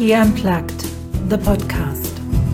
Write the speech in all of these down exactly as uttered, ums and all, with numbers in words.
She Unplugged, the podcast.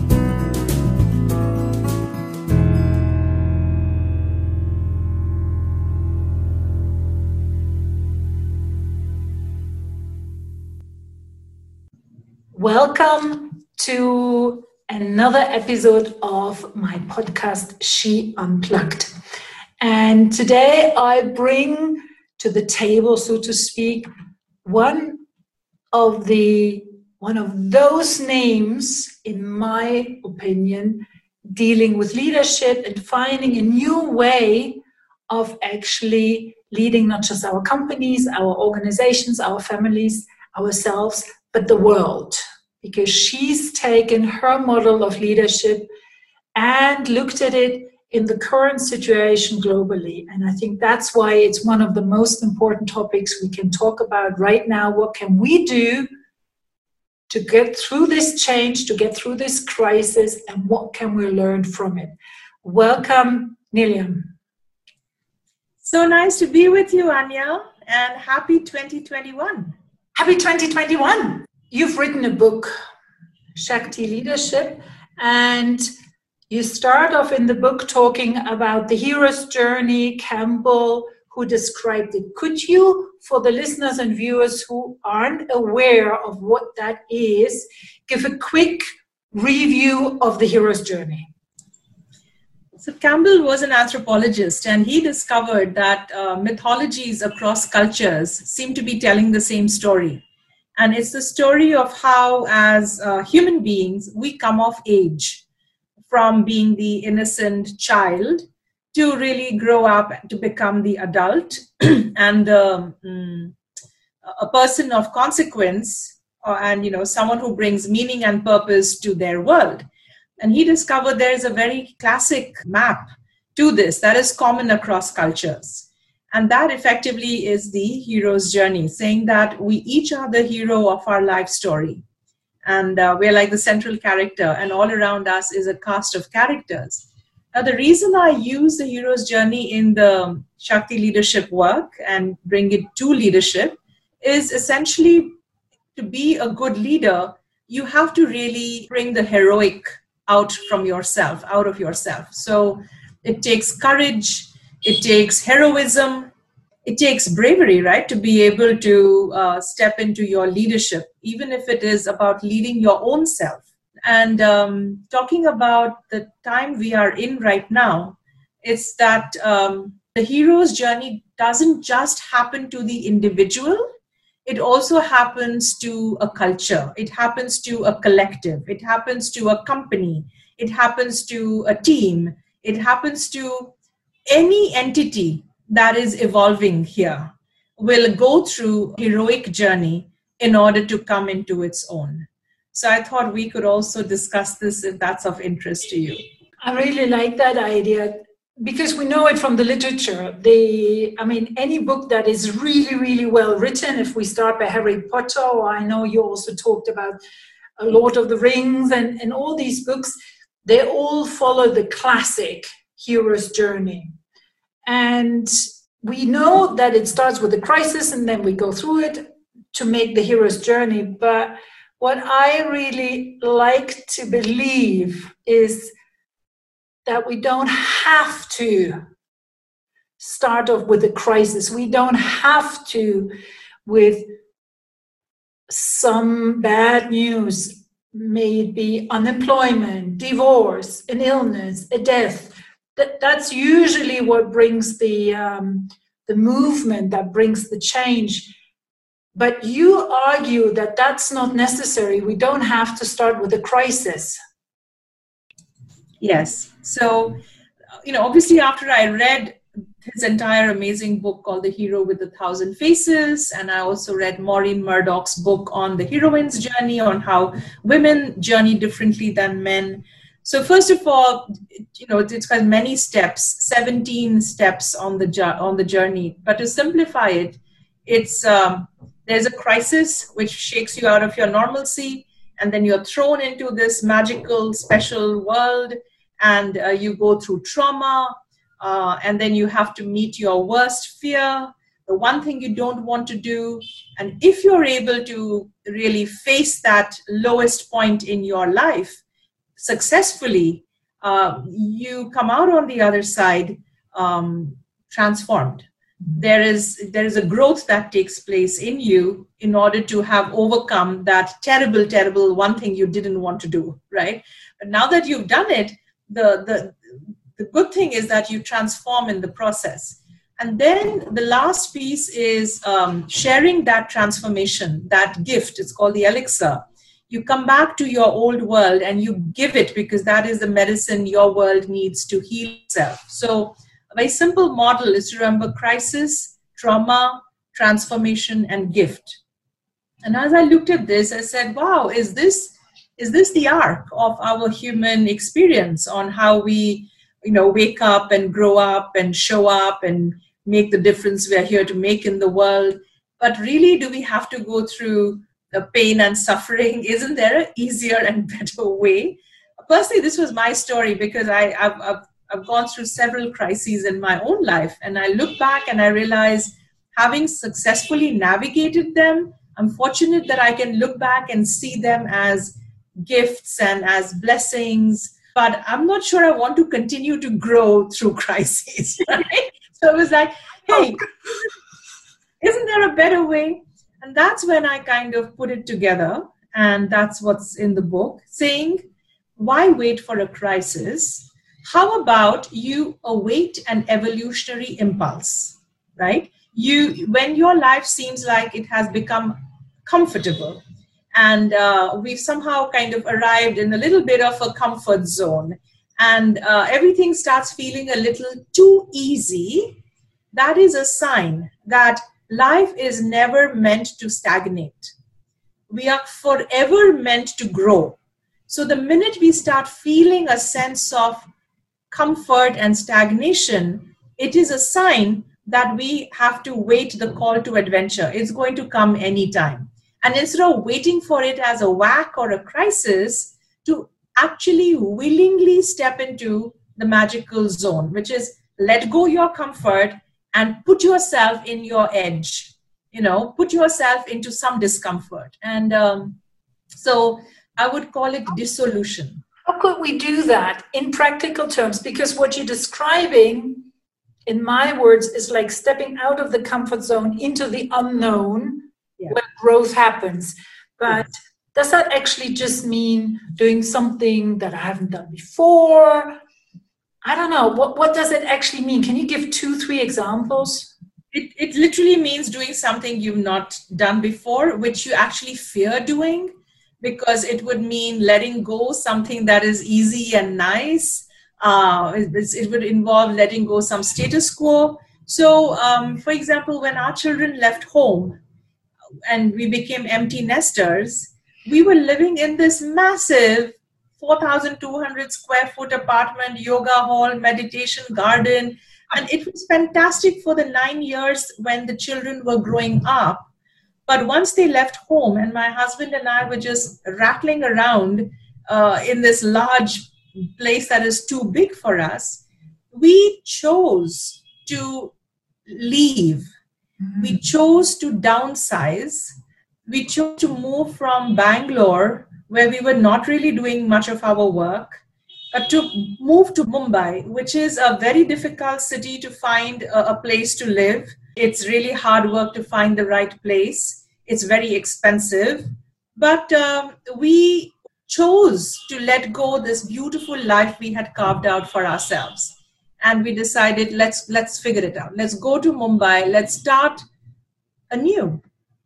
Welcome to another episode of my podcast, She Unplugged. And today I bring to the table, so to speak, one of the one of those names, in my opinion, dealing with leadership and finding a new way of actually leading not just our companies, our organizations, our families, ourselves, but the world. Because she's taken her model of leadership and looked at it in the current situation globally. And I think that's why it's one of the most important topics we can talk about right now. What can we do to get through this change, to get through this crisis, and what can we learn from it? Welcome, Nilliam. So nice to be with you, Anya, and happy twenty twenty-one. Happy twenty twenty-one. You've written a book, Shakti Leadership, and you start off in the book talking about the hero's journey, Campbell, who described it. Could you, for the listeners and viewers who aren't aware of what that is, give a quick review of the hero's journey? So Campbell was an anthropologist, and he discovered that uh, mythologies across cultures seem to be telling the same story. And it's the story of how, as uh, human beings, we come of age from being the innocent child to really grow up to become the adult and um, a person of consequence, uh, and you know someone who brings meaning and purpose to their world. And he discovered there is a very classic map to this that is common across cultures. And that effectively is the hero's journey, saying that we each are the hero of our life story. And uh, we're like the central character, and all around us is a cast of characters. Now, the reason I use the hero's journey in the Shakti leadership work and bring it to leadership is essentially to be a good leader, you have to really bring the heroic out from yourself, out of yourself. So it takes courage, it takes heroism, it takes bravery, right, to be able to uh, step into your leadership, even if it is about leading your own self. And um, talking about the time we are in right now, it's that um, the hero's journey doesn't just happen to the individual. It also happens to a culture. It happens to a collective. It happens to a company. It happens to a team. It happens to any entity that is evolving here will go through a heroic journey in order to come into its own. So I thought we could also discuss this if that's of interest to you. I really like that idea because we know it from the literature. The, I mean, any book that is really, really well written, if we start by Harry Potter, or I know you also talked about Lord of the Rings and, and all these books, they all follow the classic hero's journey. And we know that it starts with a crisis and then we go through it to make the hero's journey. But what I really like to believe is that we don't have to start off with a crisis. We don't have to with some bad news, may it be unemployment, divorce, an illness, a death. That, that's usually what brings the, um, the movement, that brings the change. But you argue that that's not necessary. We don't have to start with a crisis. Yes. So, you know, obviously after I read his entire amazing book called The Hero with a Thousand Faces, and I also read Maureen Murdoch's book on the heroine's journey, on how women journey differently than men. So first of all, you know, it's got many steps, seventeen steps on the on the journey. But to simplify it, it's um, there's a crisis which shakes you out of your normalcy, and then you're thrown into this magical, special world, and uh, you go through trauma, uh, and then you have to meet your worst fear, the one thing you don't want to do. And if you're able to really face that lowest point in your life successfully, uh, you come out on the other side um, transformed. There is there is a growth that takes place in you in order to have overcome that terrible, terrible one thing you didn't want to do, right? But now that you've done it, the the the good thing is that you transform in the process. And then the last piece is um, sharing that transformation, that gift. It's called the elixir. You come back to your old world and you give it, because that is the medicine your world needs to heal itself. So a very simple model is to remember crisis, trauma, transformation, and gift. And as I looked at this, I said, wow, is this is this the arc of our human experience on how we, you know, wake up and grow up and show up and make the difference we're here to make in the world? But really, do we have to go through the pain and suffering? Isn't there an easier and better way? Personally, this was my story, because I, I've, I've I've gone through several crises in my own life, and I look back and I realize, having successfully navigated them, I'm fortunate that I can look back and see them as gifts and as blessings. But I'm not sure I want to continue to grow through crises, right? So it was like, hey, isn't there a better way? And that's when I kind of put it together, and that's what's in the book, saying, why wait for a crisis? How about you await an evolutionary impulse, right? You, when your life seems like it has become comfortable, and uh, we've somehow kind of arrived in a little bit of a comfort zone, and uh, everything starts feeling a little too easy, that is a sign that life is never meant to stagnate. We are forever meant to grow. So the minute we start feeling a sense of comfort and stagnation, it is a sign that we have to wait the call to adventure. It's going to come anytime. And instead of waiting for it as a whack or a crisis, to actually willingly step into the magical zone, which is let go your comfort and put yourself in your edge, you know, put yourself into some discomfort. And um, so I would call it dissolution. How could we do that in practical terms? Because what you're describing, in my words, is like stepping out of the comfort zone into the unknown, yeah, where growth happens. But yes, does that actually just mean doing something that I haven't done before? I don't know. What, what does it actually mean? Can you give two, three examples? It, it literally means doing something you've not done before, which you actually fear doing, because it would mean letting go something that is easy and nice. Uh, it, it would involve letting go some status quo. So, um, for example, when our children left home and we became empty nesters, we were living in this massive four thousand two hundred square foot apartment, yoga hall, meditation garden. And it was fantastic for the nine years when the children were growing up. But once they left home and my husband and I were just rattling around uh, in this large place that is too big for us, we chose to leave. Mm-hmm. We chose to downsize. We chose to move from Bangalore, where we were not really doing much of our work, uh, to move to Mumbai, which is a very difficult city to find a, a place to live. It's really hard work to find the right place. It's very expensive. But um, we chose to let go this beautiful life we had carved out for ourselves. And we decided, let's let's figure it out. Let's go to Mumbai. Let's start anew.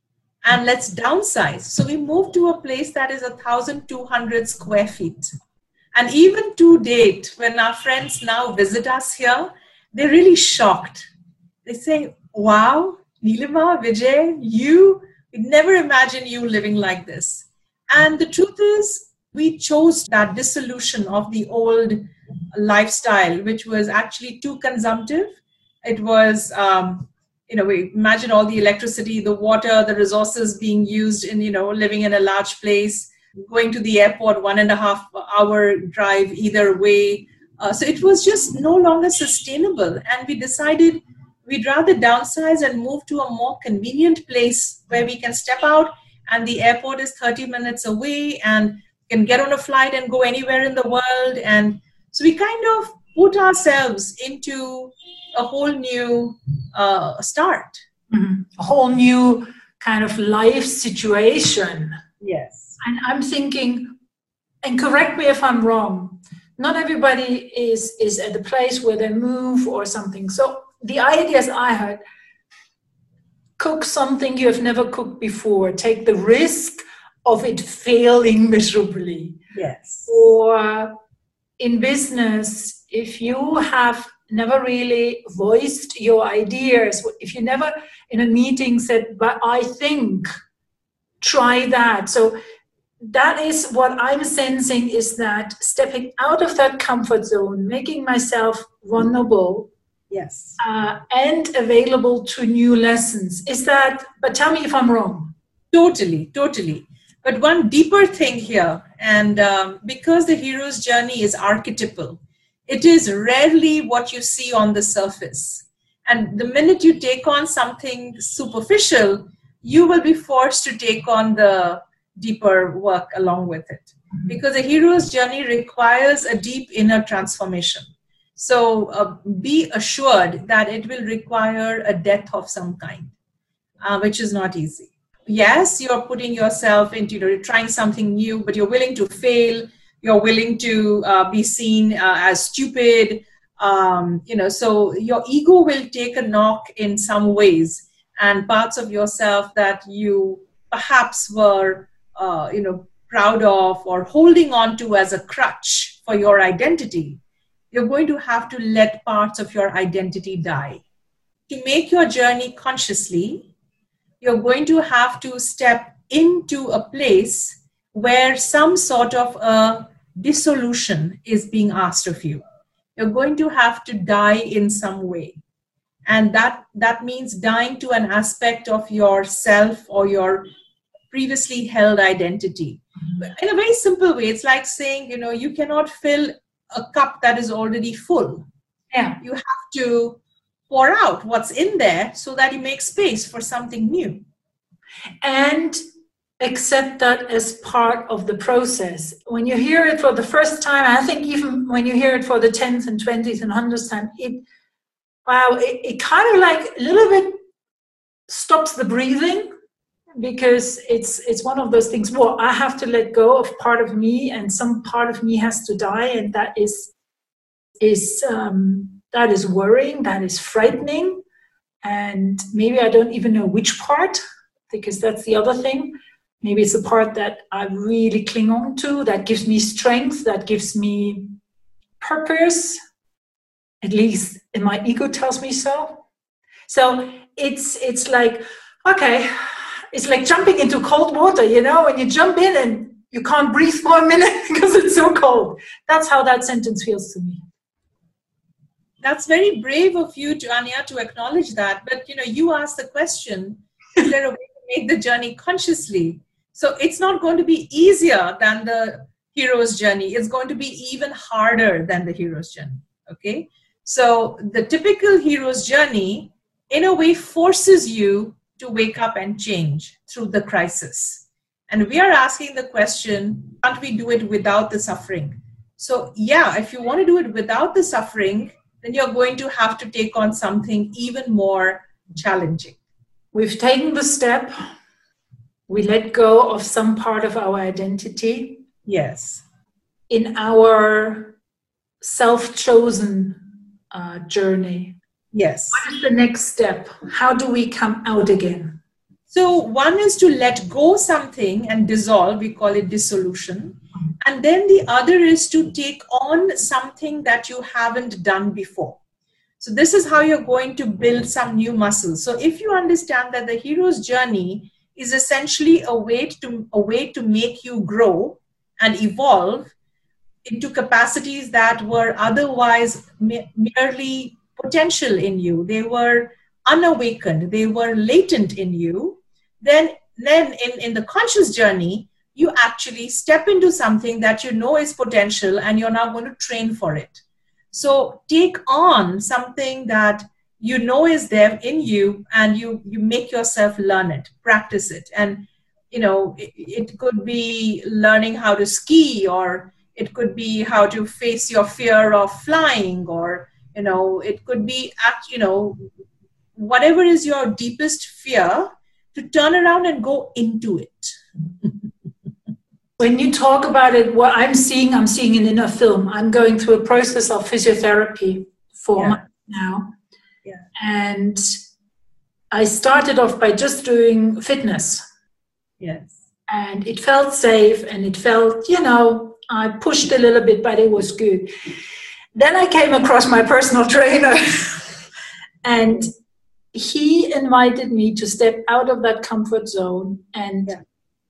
And let's downsize. So we moved to a place that is one thousand two hundred square feet. And even to date, when our friends now visit us here, they're really shocked. They say, wow, Nilima, Vijay, you would never imagine you living like this. And the truth is, we chose that dissolution of the old lifestyle, which was actually too consumptive. It was, um, you know, we imagine all the electricity, the water, the resources being used in, you know, living in a large place, going to the airport, one and a half hour drive either way. Uh, so it was just no longer sustainable. And we decided we'd rather downsize and move to a more convenient place where we can step out and the airport is thirty minutes away and can get on a flight and go anywhere in the world. And so we kind of put ourselves into a whole new uh, start. Mm-hmm. A whole new kind of life situation. Yes. And I'm thinking, and correct me if I'm wrong, not everybody is, is at the place where they move or something. So the ideas I heard, cook something you have never cooked before, take the risk of it failing miserably. Yes. Or in business, if you have never really voiced your ideas, if you never in a meeting said, but I think, try that. So that is what I'm sensing, is that stepping out of that comfort zone, making myself vulnerable, yes, uh, and available to new lessons. Is that, but tell me if I'm wrong. Totally, totally. But one deeper thing here, and um, because the hero's journey is archetypal, it is rarely what you see on the surface. And the minute you take on something superficial, you will be forced to take on the deeper work along with it. Because a hero's journey requires a deep inner transformation. So uh, be assured that it will require a death of some kind, uh, which is not easy. Yes, you're putting yourself into, you know, you're trying something new, but you're willing to fail. You're willing to uh, be seen uh, as stupid. Um, you know, so your ego will take a knock in some ways, and parts of yourself that you perhaps were, uh, you know, proud of or holding on to as a crutch for your identity, you're going to have to let parts of your identity die. To make your journey consciously, you're going to have to step into a place where some sort of a dissolution is being asked of you. You're going to have to die in some way. And that, that means dying to an aspect of yourself or your previously held identity. In a very simple way, it's like saying, you know, you cannot fill a cup that is already full. Yeah. You have to pour out what's in there so that you make space for something new. And accept that as part of the process. When you hear it for the first time, I think even when you hear it for the tenth and twentieth and hundredth time, it, wow, it, it kind of like a little bit stops the breathing, because it's it's one of those things, well, I have to let go of part of me, and some part of me has to die, and that is is um, that is worrying, that is frightening, and maybe I don't even know which part, because that's the other thing. Maybe it's the part that I really cling on to, that gives me strength, that gives me purpose, at least and my ego tells me so. So it's it's like, okay, it's like jumping into cold water, you know, when you jump in and you can't breathe for a minute because it's so cold. That's how that sentence feels to me. That's very brave of you, to Anya, to acknowledge that. But, you know, you asked the question, is there a way to make the journey consciously? So it's not going to be easier than the hero's journey. It's going to be even harder than the hero's journey. Okay. So the typical hero's journey, in a way, forces you to wake up and change through the crisis. And we are asking the question, can't we do it without the suffering? So yeah, if you want to do it without the suffering, then you're going to have to take on something even more challenging. We've taken the step. We let go of some part of our identity. Yes. In our self-chosen uh, journey. Yes. What is the next step? How do we come out again? So one is to let go something and dissolve. We call it dissolution. And then the other is to take on something that you haven't done before. So this is how you're going to build some new muscles. So if you understand that the hero's journey is essentially a way to, a way to make you grow and evolve into capacities that were otherwise me- merely potential in you. They were unawakened. They were latent in you. Then, then in, in the conscious journey, you actually step into something that you know is potential and you're now going to train for it. So take on something that you know is there in you, and you you make yourself learn it, practice it. And you know, it, it could be learning how to ski, or it could be how to face your fear of flying, or you know, it could be act, you know, whatever is your deepest fear, to turn around and go into it. When you talk about it, what I'm seeing, I'm seeing an inner film. I'm going through a process of physiotherapy for Yeah. months now. Yeah. And I started off by just doing fitness. Yes. And it felt safe, and it felt, you know, I pushed a little bit, but it was good. Then I came across my personal trainer, and he invited me to step out of that comfort zone. And Yeah.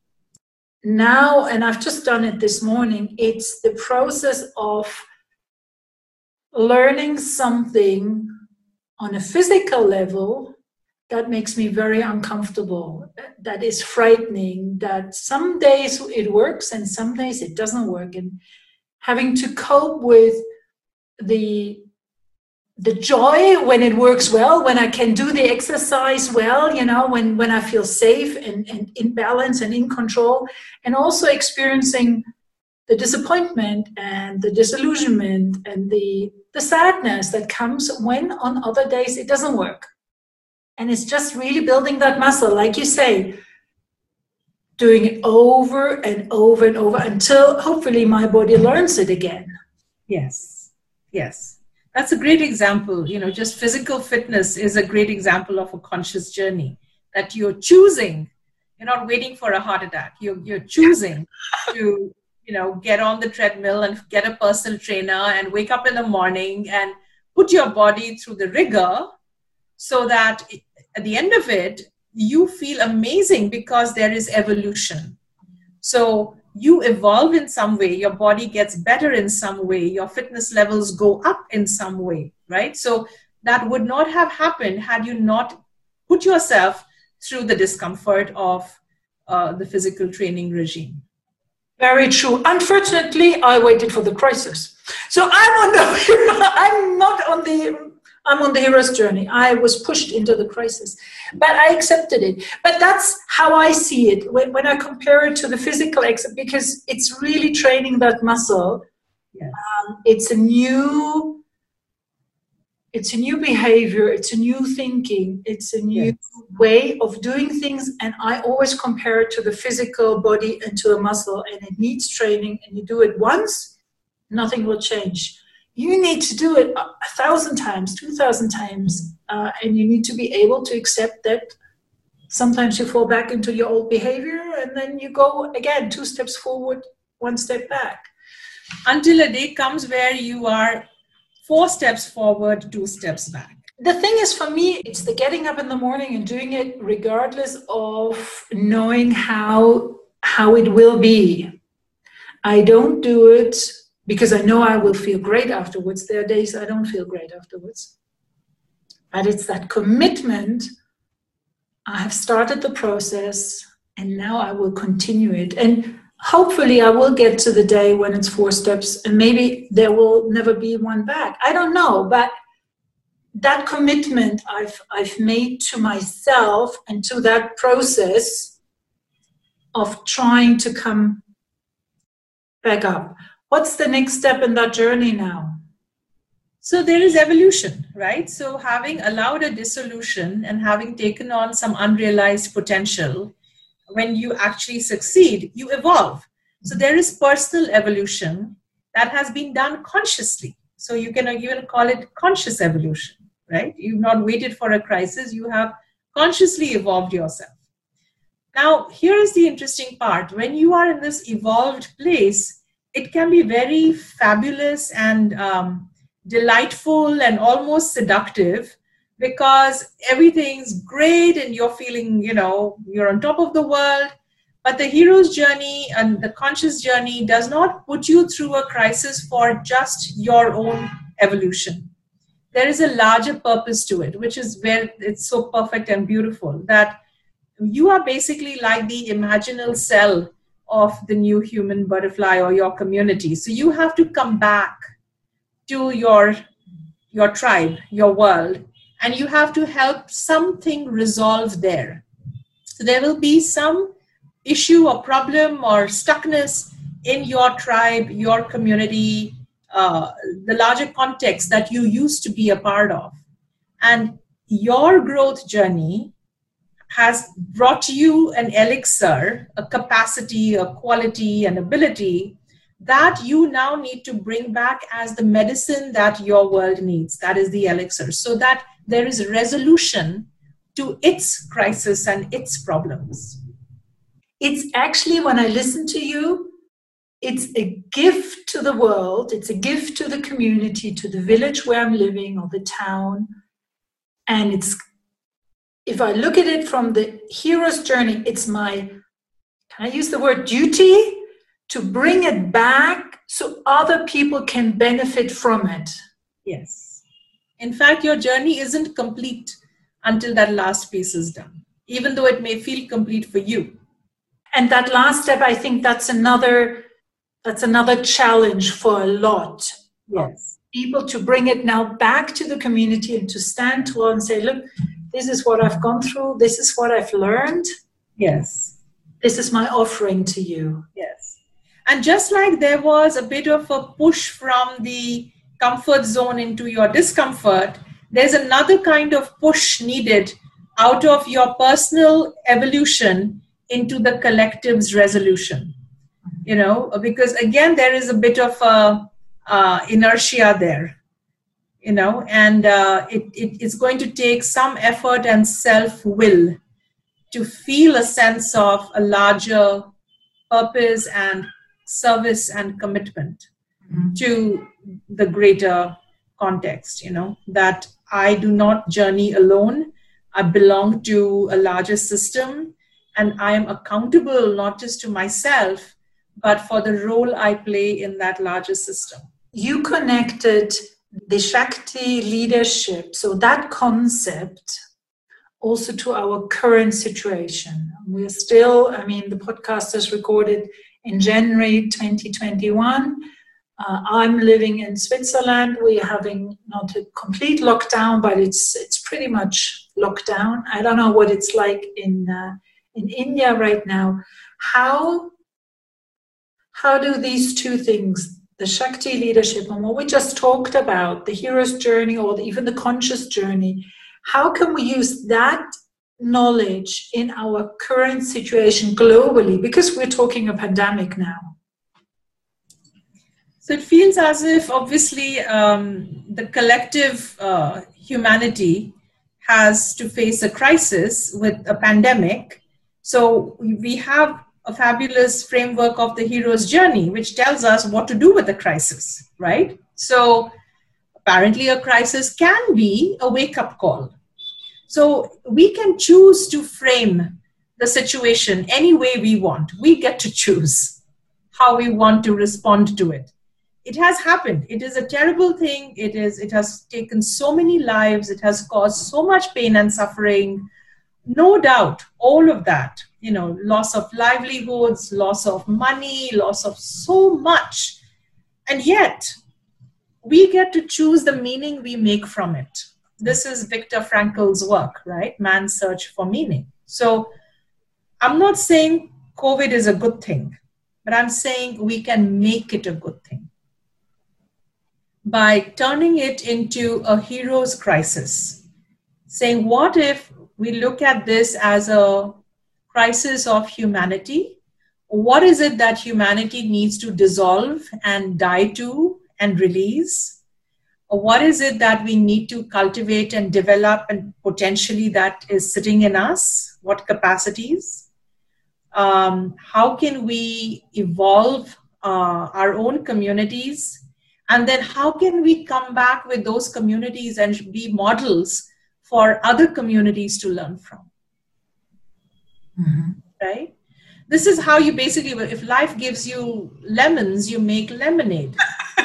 now, and I've just done it this morning, it's the process of learning something on a physical level that makes me very uncomfortable, that is frightening, that some days it works and some days it doesn't work. And having to cope with the the joy when it works well, when I can do the exercise well, you know, when, when I feel safe and, and in balance and in control, and also experiencing the disappointment and the disillusionment and the, the sadness that comes when on other days it doesn't work. And it's just really building that muscle, like you say, doing it over and over and over until hopefully my body learns it again. Yes. Yes. That's a great example. You know, just physical fitness is a great example of a conscious journey that you're choosing. You're not waiting for a heart attack. You're, you're choosing to, you know, get on the treadmill and get a personal trainer and wake up in the morning and put your body through the rigor so that at the end of it, you feel amazing because there is evolution. So you evolve in some way, your body gets better in some way, your fitness levels go up in some way, right? So that would not have happened had you not put yourself through the discomfort of uh, the physical training regime. Very true. Unfortunately, I waited for the crisis. So I'm on the, I'm not on the, I'm on the hero's journey. I was pushed into the crisis, but I accepted it. But that's how I see it when, when I compare it to the physical exercise, because it's really training that muscle. Yes. Um, it's a new, it's a new behavior. It's a new thinking. It's a new Yes. way of doing things. And I always compare it to the physical body and to a muscle, and it needs training. And you do it once, nothing will change. You need to do it a thousand times, two thousand times, uh, and you need to be able to accept that sometimes you fall back into your old behavior, and then you go again, two steps forward, one step back. Until a day comes where you are four steps forward, two steps back. The thing is, for me, it's the getting up in the morning and doing it regardless of knowing how how it will be. I don't do it because I know I will feel great afterwards. There are days I don't feel great afterwards. But it's that commitment. I have started the process, and now I will continue it. And hopefully I will get to the day when it's four steps, and maybe there will never be one back. I don't know, but that commitment I've I've made to myself and to that process of trying to come back up. What's the next step in that journey now? So there is evolution, right? So having allowed a dissolution and having taken on some unrealized potential, when you actually succeed, you evolve. So there is personal evolution that has been done consciously. So you can even call it conscious evolution, right? You've not waited for a crisis. You have consciously evolved yourself. Now, here is the interesting part. When you are in this evolved place, it can be very fabulous and um, delightful and almost seductive, because everything's great and you're feeling, you know, you're on top of the world. But the hero's journey and the conscious journey does not put you through a crisis for just your own evolution. There is a larger purpose to it, which is where it's so perfect and beautiful, that you are basically like the imaginal cell of the new human butterfly or your community. So you have to come back to your, your tribe, your world, and you have to help something resolve there. So there will be some issue or problem or stuckness in your tribe, your community, uh, the larger context that you used to be a part of. And your growth journey has brought you an elixir, a capacity, a quality, an ability that you now need to bring back as the medicine that your world needs. That is the elixir, so that there is resolution to its crisis and its problems. It's actually, when I listen to you, it's a gift to the world, it's a gift to the community, to the village where I'm living, or the town. And it's, if I look at it from the hero's journey, it's my, can I use the word duty, to bring it back so other people can benefit from it. Yes. In fact, your journey isn't complete until that last piece is done, even though it may feel complete for you. And that last step, I think that's another, that's another challenge for a lot. Yes. People to bring it now back to the community and to stand tall and say, look, this is what I've gone through. This is what I've learned. Yes. This is my offering to you. Yes. And just like there was a bit of a push from the comfort zone into your discomfort, there's another kind of push needed out of your personal evolution into the collective's resolution. You know, because again, there is a bit of a, uh, inertia there, you know, and uh, it, it, it's going to take some effort and self-will to feel a sense of a larger purpose and service and commitment mm-hmm. to the greater context, you know, that I do not journey alone. I belong to a larger system, and I am accountable not just to myself, but for the role I play in that larger system. You connected the Shakti leadership, so that concept, also to our current situation. We're still, I mean, the podcast is recorded in January twenty twenty-one. Uh, I'm living in Switzerland. We're having not a complete lockdown, but it's it's pretty much lockdown. I don't know what it's like in uh, in India right now. How how do these two things, the Shakti leadership and what we just talked about, the hero's journey or the, even the conscious journey, how can we use that knowledge in our current situation globally? Because we're talking a pandemic now. So it feels as if, obviously, um, the collective uh, humanity has to face a crisis with a pandemic. So we have a fabulous framework of the hero's journey, which tells us what to do with the crisis, right? So apparently a crisis can be a wake-up call. So we can choose to frame the situation any way we want. We get to choose how we want to respond to it. It has happened. It is a terrible thing. It is. It has taken so many lives. It has caused so much pain and suffering. No doubt, all of that, you know, loss of livelihoods, loss of money, loss of so much. And yet, we get to choose the meaning we make from it. This is Viktor Frankl's work, right? Man's search for meaning. So I'm not saying COVID is a good thing, but I'm saying we can make it a good thing by turning it into a hero's crisis. Saying, what if we look at this as a crisis of humanity? What is it that humanity needs to dissolve and die to and release? Or what is it that we need to cultivate and develop and potentially that is sitting in us? What capacities? Um, how can we evolve uh, our own communities? And then how can we come back with those communities and be models for other communities to learn from? Mm-hmm. Right? This is how you basically, if life gives you lemons, you make lemonade.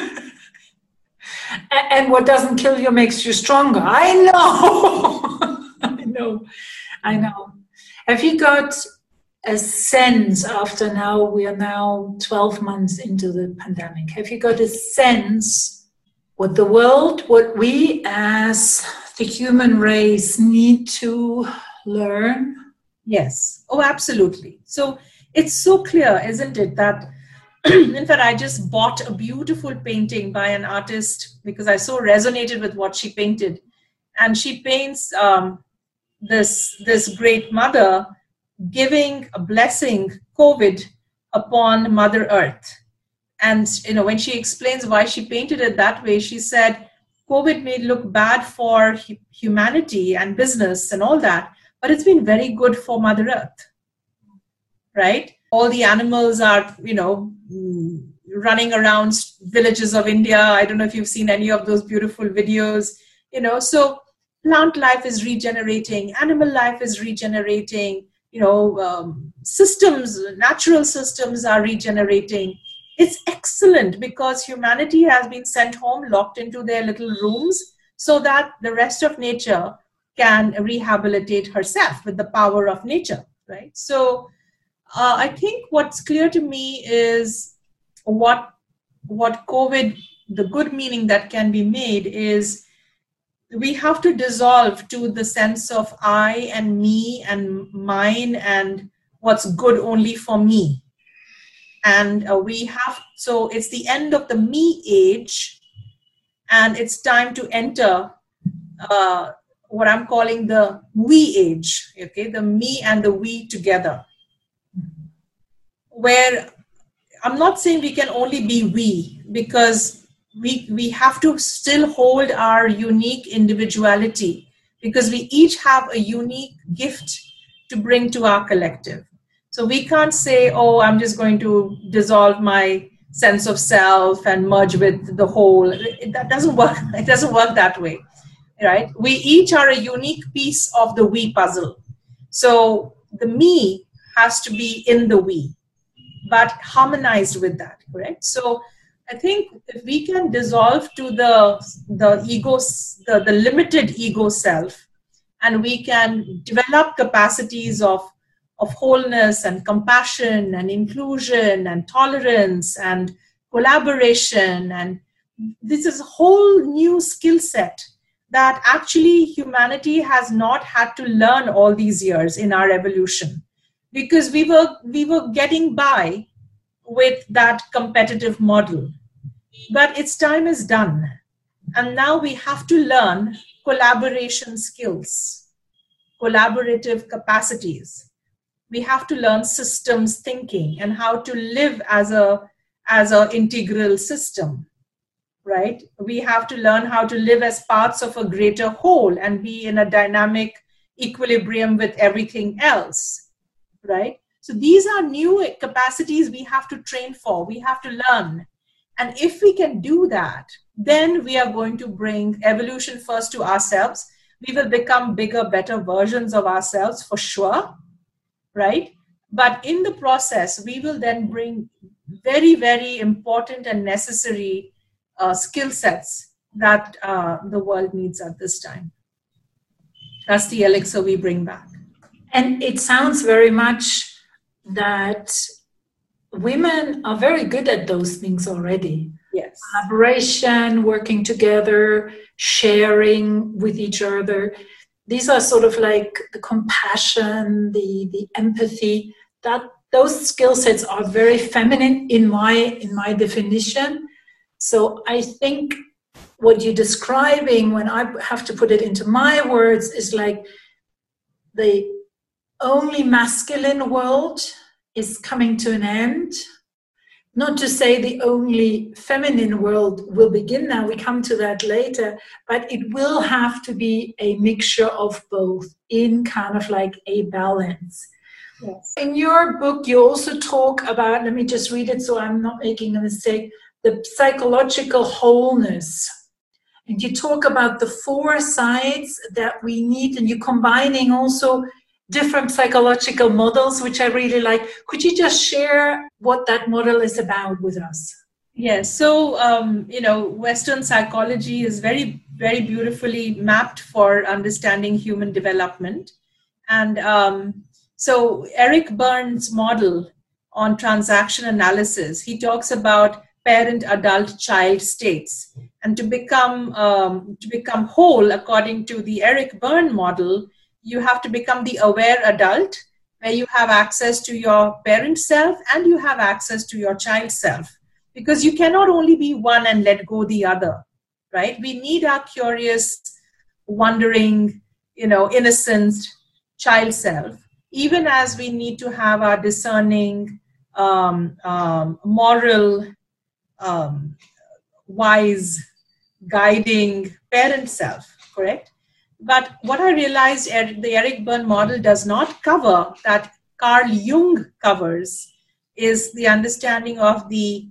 And what doesn't kill you makes you stronger. I know. I know. I know. Have you got a sense after now, we are now twelve months into the pandemic, have you got a sense what the world, what we as the human race need to learn? Yes. Oh, absolutely. So it's so clear, isn't it, that in fact, I just bought a beautiful painting by an artist because I so resonated with what she painted. And she paints um, this, this great mother giving a blessing, COVID, upon Mother Earth. And, you know, when she explains why she painted it that way, she said, COVID may look bad for hu- humanity and business and all that, but it's been very good for Mother Earth, right? All the animals are, you know, running around villages of India. I don't know if you've seen any of those beautiful videos, you know, so plant life is regenerating, animal life is regenerating, you know, um, systems, natural systems are regenerating. It's excellent because humanity has been sent home, locked into their little rooms so that the rest of nature can rehabilitate herself with the power of nature, right? So uh, I think what's clear to me is what, what COVID, the good meaning that can be made is we have to dissolve to the sense of I and me and mine and what's good only for me. And uh, we have, so it's the end of the me age, and it's time to enter uh, what I'm calling the we age, okay, the me and the we together. Where I'm not saying we can only be we, because we, we have to still hold our unique individuality, because we each have a unique gift to bring to our collective. So we can't say, oh, I'm just going to dissolve my sense of self and merge with the whole. It, that doesn't work. It doesn't work that way, right? We each are a unique piece of the we puzzle. So the me has to be in the we, but harmonized with that, correct? So I think if we can dissolve to the, the ego, the, the limited ego self, and we can develop capacities of of wholeness and compassion and inclusion and tolerance and collaboration. And this is a whole new skill set that actually humanity has not had to learn all these years in our evolution, because we were, we were getting by with that competitive model. But its time is done. And now we have to learn collaboration skills, collaborative capacities. We have to learn systems thinking and how to live as a as an integral system, right? We have to learn how to live as parts of a greater whole and be in a dynamic equilibrium with everything else, right? So these are new capacities we have to train for, we have to learn. And if we can do that, then we are going to bring evolution first to ourselves. We will become bigger, better versions of ourselves for sure, right? But in the process, we will then bring very, very important and necessary uh, skill sets that uh, the world needs at this time. That's the elixir we bring back. And it sounds very much that women are very good at those things already. Yes. Collaboration, working together, sharing with each other. These are sort of like the compassion, the, the empathy, that those skill sets are very feminine in my, in my definition. So I think what you're describing, when I have to put it into my words, is like the only masculine world is coming to an end. Not to say the only feminine world will begin now, we come to that later, but it will have to be a mixture of both in kind of like a balance. Yes. In your book, you also talk about, let me just read it so I'm not making a mistake, the psychological wholeness. And you talk about the four sides that we need, and you're combining also different psychological models, which I really like. Could you just share what that model is about with us? Yes. So, um, you know, Western psychology is very, very beautifully mapped for understanding human development. And um, so Eric Berne's model on transaction analysis, he talks about parent, adult, child states. And to become, um, to become whole, according to the Eric Berne model, you have to become the aware adult, where you have access to your parent self and you have access to your child self. Because you cannot only be one and let go the other, right? We need our curious, wondering, you know, innocent child self, even as we need to have our discerning, um, um, moral, um, wise, guiding parent self, correct? But what I realized the Eric Berne model does not cover, that Carl Jung covers, is the understanding of the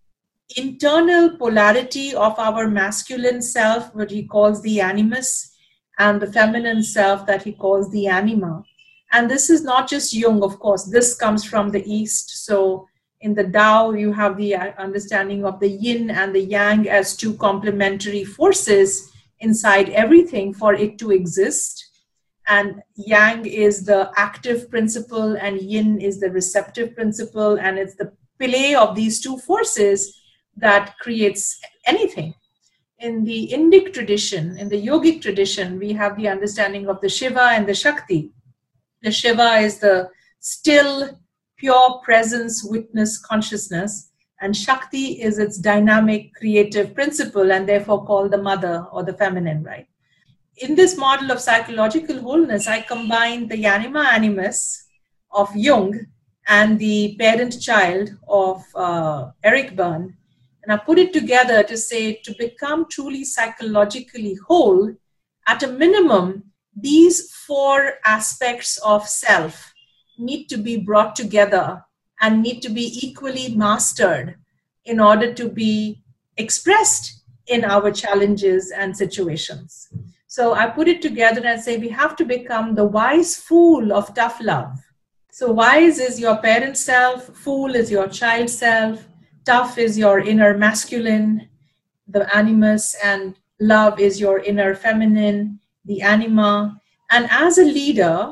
internal polarity of our masculine self, what he calls the animus, and the feminine self that he calls the anima. And this is not just Jung, of course. This comes from the East. So in the Tao, you have the understanding of the yin and the yang as two complementary forces inside everything for it to exist. And yang is the active principle and yin is the receptive principle. And it's the play of these two forces that creates anything. In the Indic tradition, in the yogic tradition, we have the understanding of the Shiva and the Shakti. The Shiva is the still, pure presence, witness, consciousness, and Shakti is its dynamic, creative principle, and therefore called the mother or the feminine, right? In this model of psychological wholeness, I combine the anima animus of Jung and the parent-child of uh, Eric Berne, and I put it together to say, to become truly psychologically whole, at a minimum, these four aspects of self need to be brought together and need to be equally mastered in order to be expressed in our challenges and situations. So I put it together and say we have to become the wise fool of tough love. So wise is your parent self, fool is your child self, tough is your inner masculine, the animus, and love is your inner feminine, the anima. And as a leader,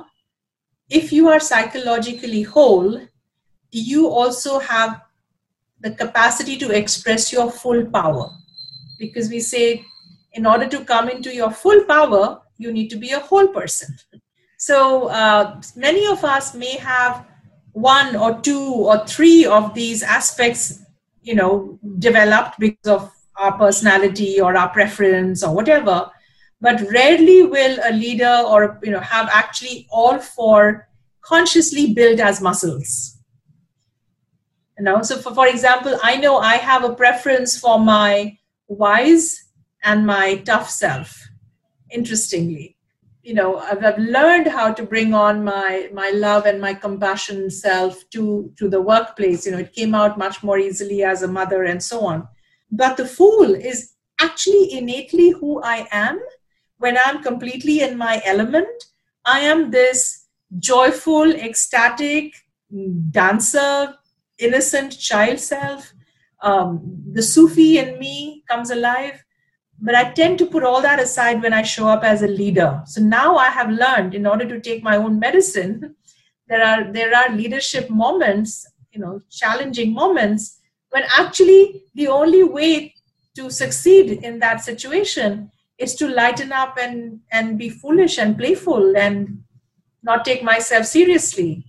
if you are psychologically whole, you also have the capacity to express your full power. Because we say, in order to come into your full power, you need to be a whole person. So uh, many of us may have one or two or three of these aspects, you know, developed because of our personality or our preference or whatever. But rarely will a leader or, you know, have actually all four consciously built as muscles. You know, so for, for example, I know I have a preference for my wise and my tough self, interestingly. You know, I've, I've learned how to bring on my, my love and my compassion self to, to the workplace. You know, it came out much more easily as a mother and so on. But the fool is actually innately who I am. When I'm completely in my element, I am this joyful, ecstatic dancer, innocent child self. Um, the Sufi in me comes alive. But I tend to put all that aside when I show up as a leader. So now I have learned, in order to take my own medicine, there are there are leadership moments, you know, challenging moments, when actually the only way to succeed in that situation is to lighten up and, and be foolish and playful and not take myself seriously.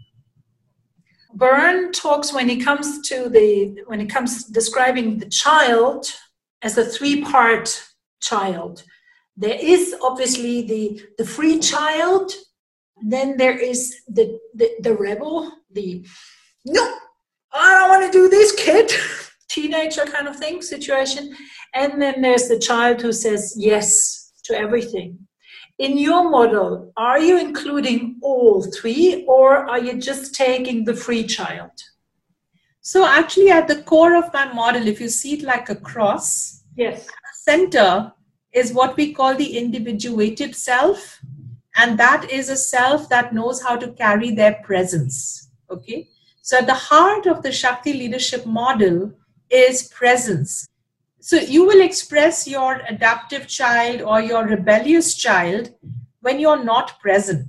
Berne talks, when it comes to the, when it comes to describing the child as a three-part child. There is obviously the, the free child, then there is the, the, the rebel, the, no, I don't want to do this, kid, teenager kind of thing, situation. And then there's the child who says yes to everything. In your model, are you including all three, or are you just taking the free child? So actually at the core of my model, if you see it like a cross, yes, at the center is what we call the individuated self. And that is a self that knows how to carry their presence. Okay. So at the heart of the Shakti leadership model is presence. So you will express your adaptive child or your rebellious child when you're not present.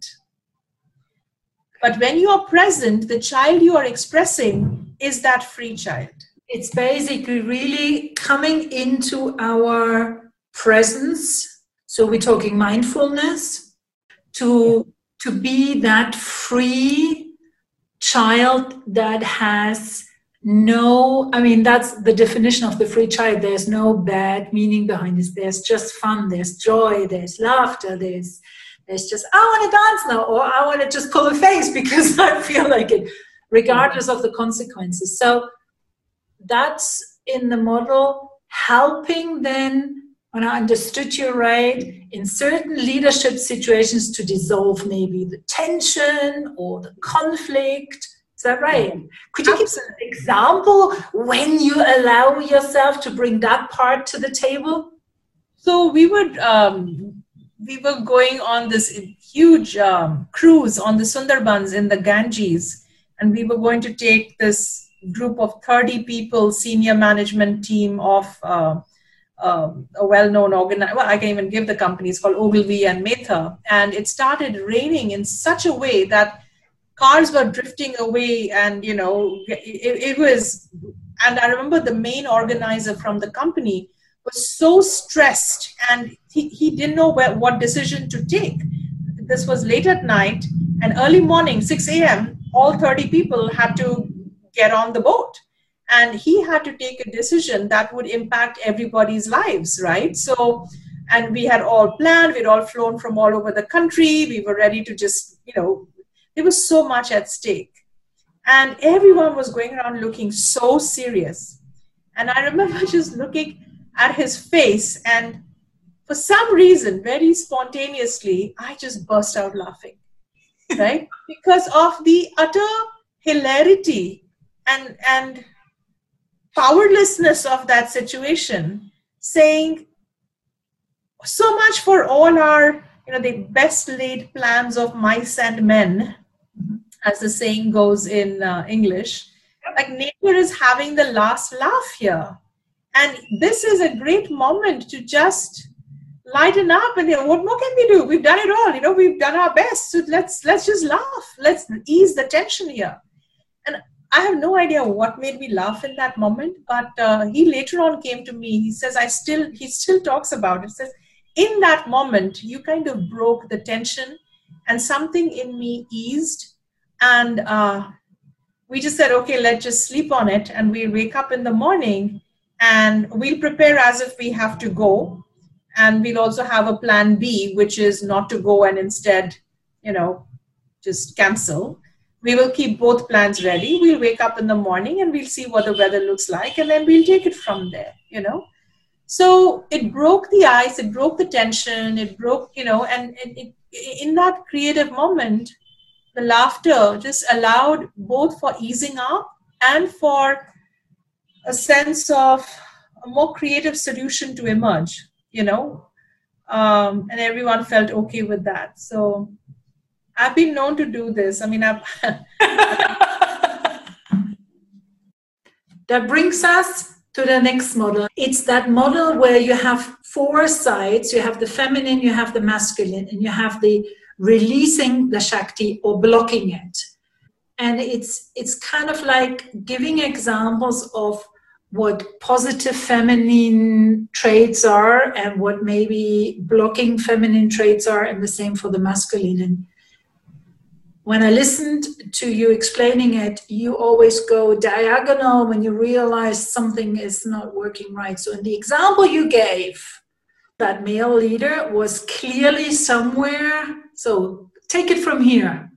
But when you are present, the child you are expressing is that free child. It's basically really coming into our presence. So we're talking mindfulness to, to be that free child that has no, I mean, that's the definition of the free child. There's no bad meaning behind this. There's just fun, there's joy, there's laughter, there's, there's just, I want to dance now, or I want to just pull a face because I feel like it, regardless of the consequences. So that's in the model, helping then, when I understood you right, in certain leadership situations to dissolve maybe the tension or the conflict. Is that right? Could you give us an example when you allow yourself to bring that part to the table? So we would um, we were going on this huge um, cruise on the Sundarbans in the Ganges, and we were going to take this group of thirty people, senior management team of uh, uh, a well-known organizer. Well, I can even give the company. It's called Ogilvy and Mehta, and it started raining in such a way that cars were drifting away, and you know it, it was. And I remember the main organizer from the company was so stressed, and he, he didn't know where, what decision to take. This was late at night, and early morning, six a.m., all thirty people had to get on the boat, and he had to take a decision that would impact everybody's lives, right? So, and we had all planned, we'd all flown from all over the country, we were ready to just, you know, there was so much at stake, and everyone was going around looking so serious. And I remember just looking at his face, and for some reason, very spontaneously, I just burst out laughing, right? Because of the utter hilarity and and powerlessness of that situation, saying so much for all our, you know, the best laid plans of mice and men, as the saying goes in uh, English. Like, nature is having the last laugh here, and this is a great moment to just lighten up. And you know, what more can we do? We've done it all. You know, we've done our best. So let's let's just laugh. Let's ease the tension here. And I have no idea what made me laugh in that moment, but uh, he later on came to me. He says, I still, he still talks about it. He says, in that moment, you kind of broke the tension and something in me eased. And uh, we just said, okay, let's just sleep on it. And we'll wake up in the morning and we'll prepare as if we have to go. And we'll also have a plan B, which is not to go and instead, you know, just cancel. We will keep both plans ready. We'll wake up in the morning and we'll see what the weather looks like, and then we'll take it from there, you know. So it broke the ice, it broke the tension, it broke, you know, and, and it, in that creative moment, the laughter just allowed both for easing up and for a sense of a more creative solution to emerge, you know, um, and everyone felt okay with that. So I've been known to do this. I mean, I've that brings us to the next model. It's that model where you have four sides. You have the feminine, you have the masculine, and you have the releasing the Shakti or blocking it. And it's it's kind of like giving examples of what positive feminine traits are and what maybe blocking feminine traits are, and the same for the masculine. And when I listened to you explaining it, you always go diagonal when you realize something is not working right. So in the example you gave, that male leader was clearly somewhere. So take it from here.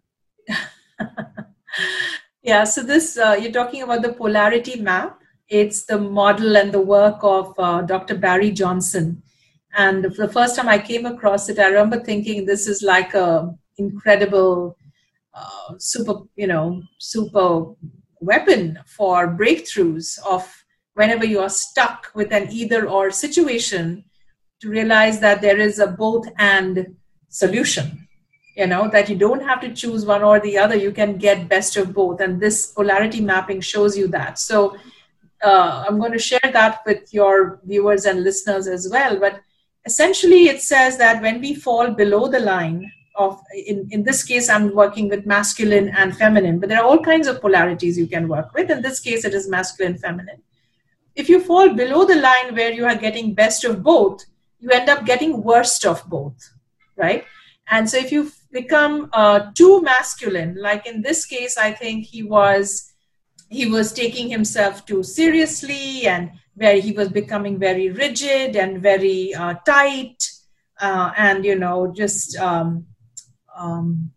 Yeah, so this, uh, you're talking about the polarity map. It's the model and the work of uh, Doctor Barry Johnson. And the first time I came across it, I remember thinking this is like a incredible uh, super, you know, super weapon for breakthroughs of whenever you are stuck with an either or situation, to realize that there is a both and solution, you know, that you don't have to choose one or the other. You can get best of both. And this polarity mapping shows you that. So uh, I'm going to share that with your viewers and listeners as well. But essentially it says that when we fall below the line of, in, in this case, I'm working with masculine and feminine, but there are all kinds of polarities you can work with. In this case, it is masculine, feminine. if you fall below the line where you are getting best of both, you end up getting worst of both, right? And so if you become uh, too masculine, like in this case, I think he was he was taking himself too seriously, and where he was becoming very rigid and very uh, tight, uh, and you know just um, um,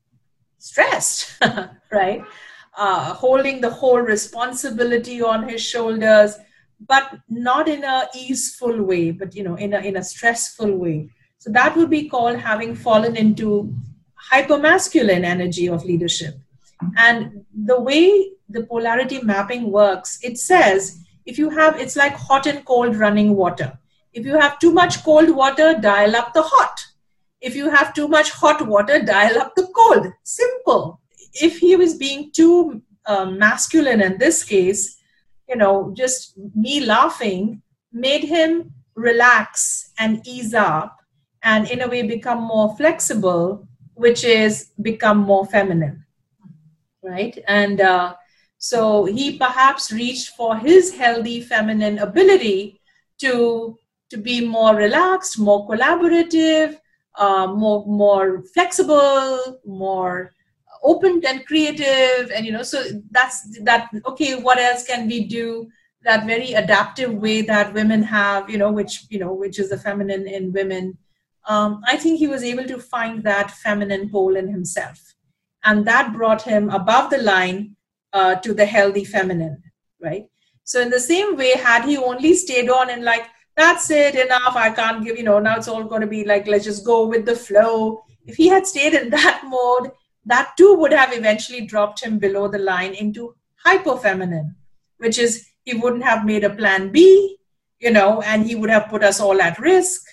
stressed, right? Uh, holding the whole responsibility on his shoulders, but not in a easeful way, but you know, in a in a stressful way. So that would be called having fallen into hypermasculine energy of leadership. And the way the polarity mapping works, it says if you have, it's like hot and cold running water. If you have too much cold water, dial up the hot. If you have too much hot water, dial up the cold. Simple. If he was being too uh, masculine in this case, you know, just me laughing made him relax and ease up and in a way become more flexible, which is become more feminine, right? And uh, so he perhaps reached for his healthy feminine ability to, to be more relaxed, more collaborative, uh, more, more flexible, more open and creative. And, you know, so that's that, okay, what else can we do? That very adaptive way that women have, you know, which, you know, which is the feminine in women. Um, I think he was able to find that feminine pole in himself. And that brought him above the line uh, to the healthy feminine, right? So in the same way, had he only stayed on and like, that's it, enough, I can't give, you know, now it's all going to be like, let's just go with the flow. If he had stayed in that mode, that too would have eventually dropped him below the line into hyper-feminine, which is he wouldn't have made a plan B, you know, and he would have put us all at risk.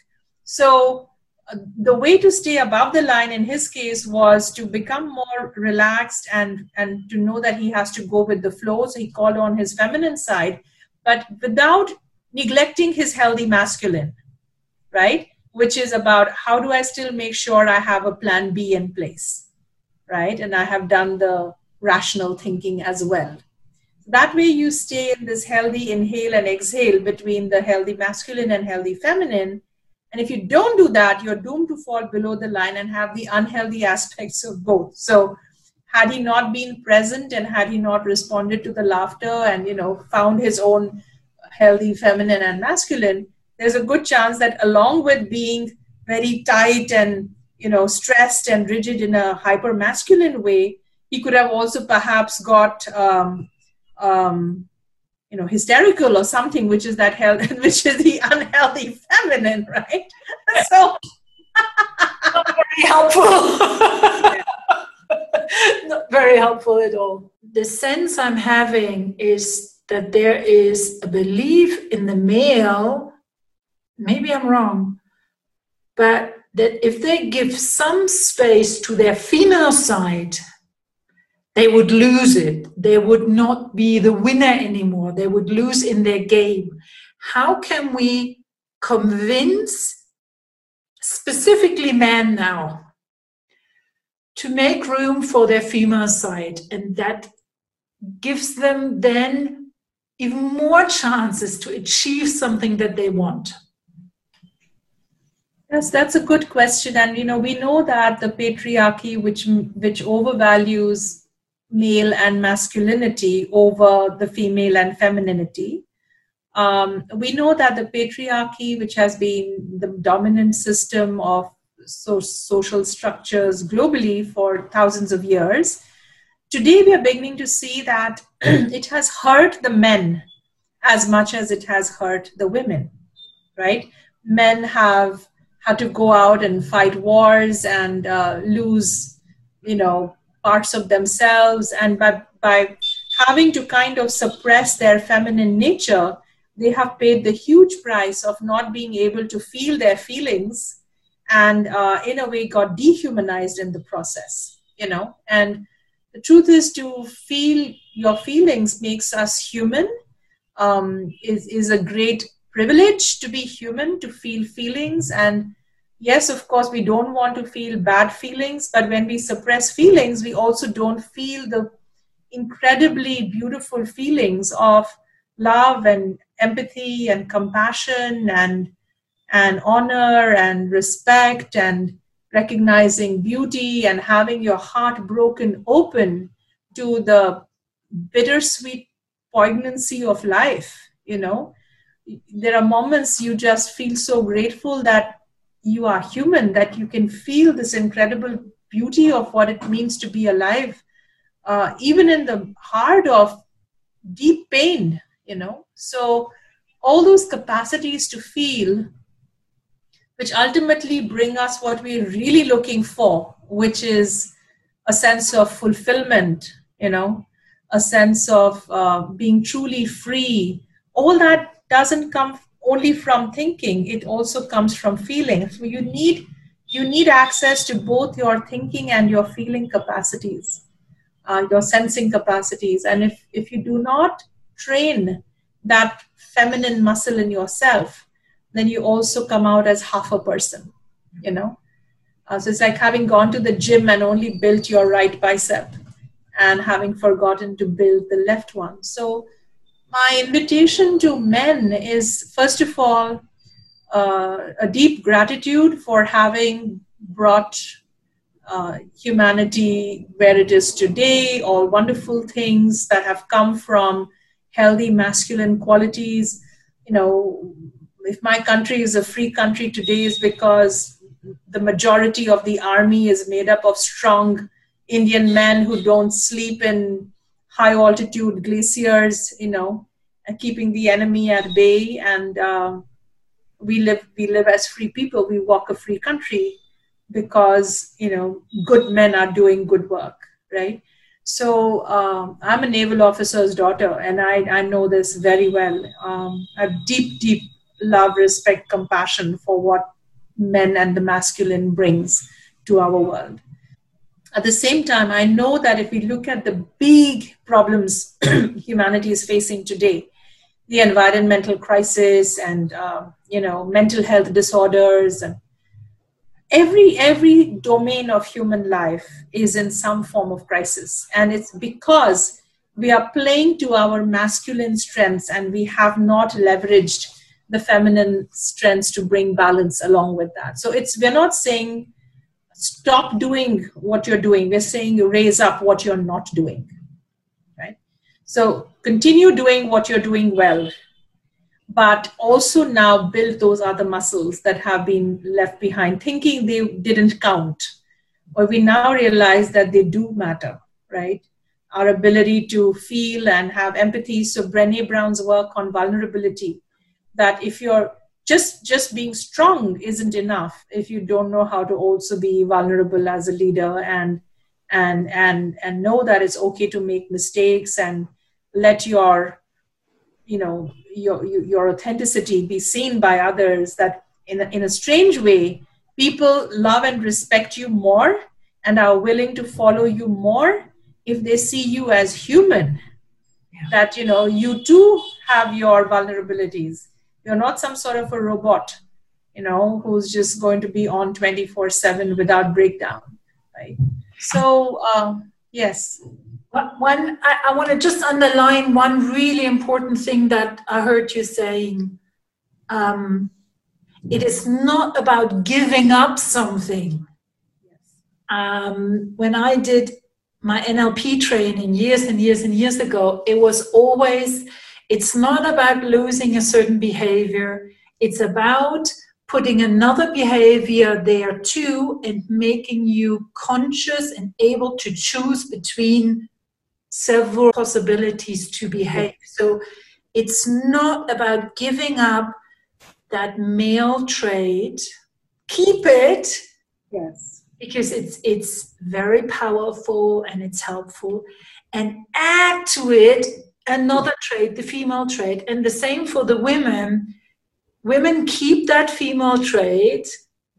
So uh, the way to stay above the line in his case was to become more relaxed and, and to know that he has to go with the flow. So he called on his feminine side, but without neglecting his healthy masculine, right? Which is about how do I still make sure I have a plan B in place, right? And I have done the rational thinking as well. That way you stay in this healthy inhale and exhale between the healthy masculine and healthy feminine. And if you don't do that, you're doomed to fall below the line and have the unhealthy aspects of both. So had he not been present and had he not responded to the laughter and, you know, found his own healthy feminine and masculine, there's a good chance that along with being very tight and, you know, stressed and rigid in a hyper masculine way, he could have also perhaps got, um, um, you know, hysterical or something, which is that health, which is the unhealthy feminine, right? So not very helpful. Not very helpful at all. The sense I'm having is that there is a belief in the male, maybe I'm wrong, but that if they give some space to their female side, they would lose it. They would not be the winner anymore. They would lose in their game. How can we convince specifically men now to make room for their female side? And that gives them then even more chances to achieve something that they want. Yes, that's a good question. And, you know, we know that the patriarchy, which, which overvalues male and masculinity over the female and femininity. Um, we know that the patriarchy, which has been the dominant system of so social structures globally for thousands of years, today we are beginning to see that it has hurt the men as much as it has hurt the women, right? Men have had to go out and fight wars and uh, lose, you know, parts of themselves, and by, by having to kind of suppress their feminine nature, they have paid the huge price of not being able to feel their feelings, and uh, in a way got dehumanized in the process, you know. And the truth is, to feel your feelings makes us human, um, is, is a great privilege to be human, to feel feelings. And yes, of course, we don't want to feel bad feelings, but when we suppress feelings, we also don't feel the incredibly beautiful feelings of love and empathy and compassion and and honor and respect and recognizing beauty and having your heart broken open to the bittersweet poignancy of life. You know, there are moments you just feel so grateful that you are human, that you can feel this incredible beauty of what it means to be alive, uh, even in the heart of deep pain, you know. So all those capacities to feel, which ultimately bring us what we're really looking for, which is a sense of fulfillment, you know, a sense of uh, being truly free. All that doesn't come only from thinking, it also comes from feeling. So you need you need access to both your thinking and your feeling capacities, uh, your sensing capacities. And if, if you do not train that feminine muscle in yourself, then you also come out as half a person, you know. Uh, so it's like having gone to the gym and only built your right bicep and having forgotten to build the left one. So my invitation to men is, first of all, uh, a deep gratitude for having brought uh, humanity where it is today, all wonderful things that have come from healthy masculine qualities. You know, if my country is a free country today, is because the majority of the army is made up of strong Indian men who don't sleep in high altitude glaciers, you know, and keeping the enemy at bay. And uh, we live we live as free people. We walk a free country because, you know, good men are doing good work, right? So um, I'm a naval officer's daughter, and I, I know this very well. Um, I have deep, deep love, respect, compassion for what men and the masculine brings to our world. At the same time, I know that if we look at the big problems humanity is facing today, the environmental crisis and, uh, you know, mental health disorders, and every, every domain of human life is in some form of crisis. And it's because we are playing to our masculine strengths and we have not leveraged the feminine strengths to bring balance along with that. So it's, we're not saying stop doing what you're doing. We're saying raise up what you're not doing, right? So continue doing what you're doing well, but also now build those other muscles that have been left behind, thinking they didn't count. But we now realize that they do matter, right? Our ability to feel and have empathy. So Brené Brown's work on vulnerability, that if you're just, just being strong isn't enough if you don't know how to also be vulnerable as a leader and, and, and, and know that it's okay to make mistakes and let your, you know, your, your authenticity be seen by others, that in a, in a strange way, people love and respect you more and are willing to follow you more if they see you as human, yeah. That, you know, you too have your vulnerabilities. You're not some sort of a robot, you know, who's just going to be on twenty-four seven without breakdown, right? So, um, yes. One, I, I want to just underline one really important thing that I heard you saying. Um, it is not about giving up something. Yes. Um, when I did my N L P training years and years and years ago, it was always, it's not about losing a certain behavior. It's about putting another behavior there too and making you conscious and able to choose between several possibilities to behave. So it's not about giving up that male trait. Keep it. Yes. Because it's it's very powerful and it's helpful. And add to it another trait, the female trait. And the same for the women. Women, keep that female trait.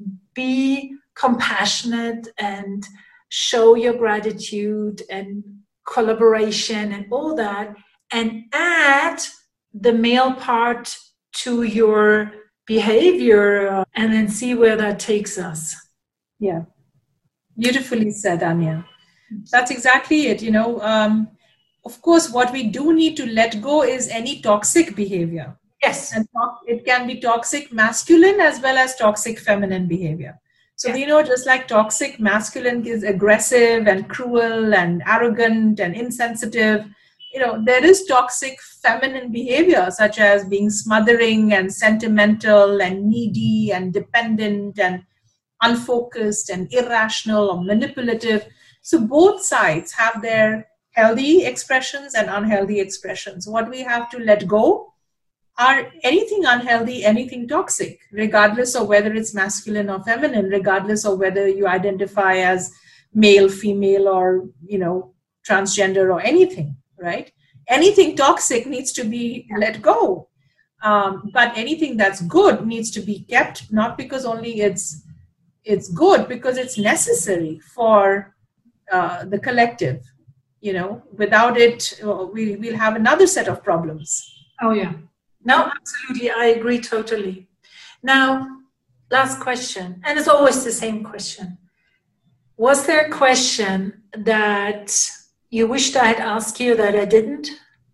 Be compassionate and show your gratitude and collaboration and all that, and add the male part to your behavior and then see where that takes us. Yeah. Beautifully said, Anya. That's exactly it. You know, um, of course, what we do need to let go is any toxic behavior. Yes. And it can be toxic masculine as well as toxic feminine behavior. So, yeah. we know just like toxic masculine is aggressive and cruel and arrogant and insensitive, you know, there is toxic feminine behavior such as being smothering and sentimental and needy and dependent and unfocused and irrational or manipulative. So both sides have their healthy expressions and unhealthy expressions. What we have to let go are anything unhealthy, anything toxic, regardless of whether it's masculine or feminine, regardless of whether you identify as male, female, or, you know, transgender or anything, right? Anything toxic needs to be let go. Um, but anything that's good needs to be kept, not because only it's it's good, because it's necessary for uh, the collective. You know, without it, we, we'll have another set of problems. Oh, yeah. No, absolutely. I agree totally. Now, last question, and it's always the same question. Was there a question that you wished I had asked you that I didn't?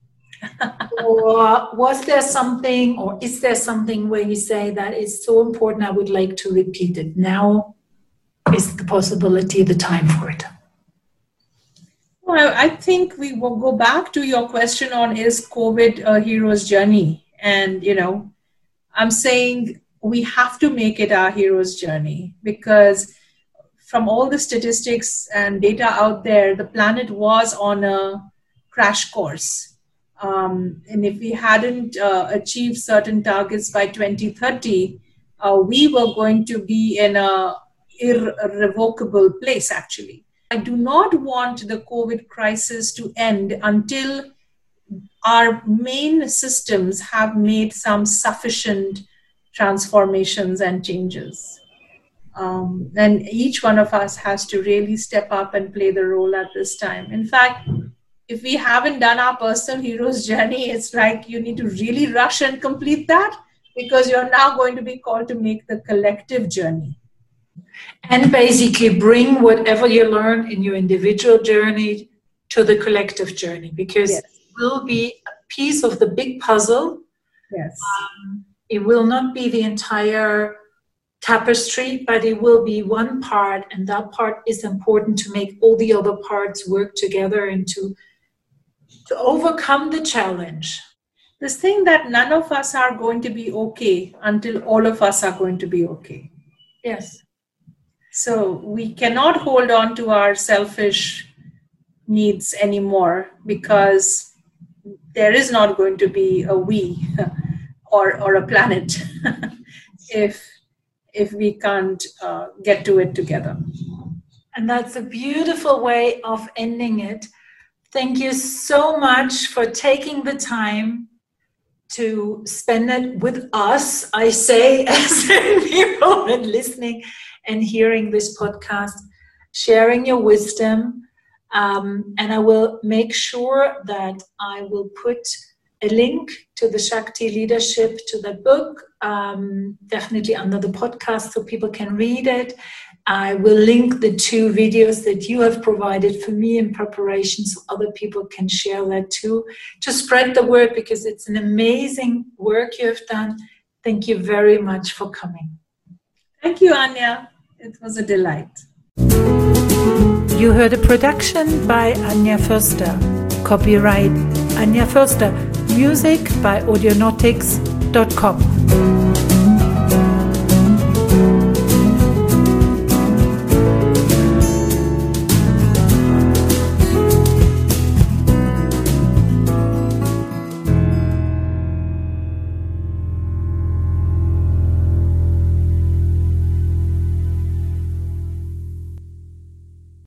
Or was there something, or is there something where you say that is so important I would like to repeat it? Now is the possibility, the time for it. Well, I think we will go back to your question on is COVID a hero's journey? And, you know, I'm saying we have to make it our hero's journey, because from all the statistics and data out there, the planet was on a crash course. Um, and if we hadn't uh, achieved certain targets by twenty thirty, uh, we were going to be in a irrevocable place, actually. I do not want the COVID crisis to end until our main systems have made some sufficient transformations and changes. Um, and each one of us has to really step up and play the role at this time. In fact, if we haven't done our personal hero's journey, it's like you need to really rush and complete that, because you're now going to be called to make the collective journey. And basically bring whatever you learn in your individual journey to the collective journey, because yes. it will be a piece of the big puzzle. Yes. Um, it will not be the entire tapestry, but it will be one part, and that part is important to make all the other parts work together and to, to overcome the challenge. This thing that none of us are going to be okay until all of us are going to be okay. Yes. So we cannot hold on to our selfish needs anymore, because there is not going to be a we or, or a planet if, if we can't uh, get to it together. And that's a beautiful way of ending it. Thank you so much for taking the time to spend it with us, I say, as people and listening and hearing this podcast, sharing your wisdom. Um, and I will make sure that I will put a link to the Shakti Leadership, to the book, um, definitely under the podcast so people can read it. I will link the two videos that you have provided for me in preparation so other people can share that too, to spread the word, because it's an amazing work you have done. Thank you very much for coming. Thank you, Anya. It was a delight. You heard a production by Anya Förster. Copyright Anya Förster. Music by audionautics dot com.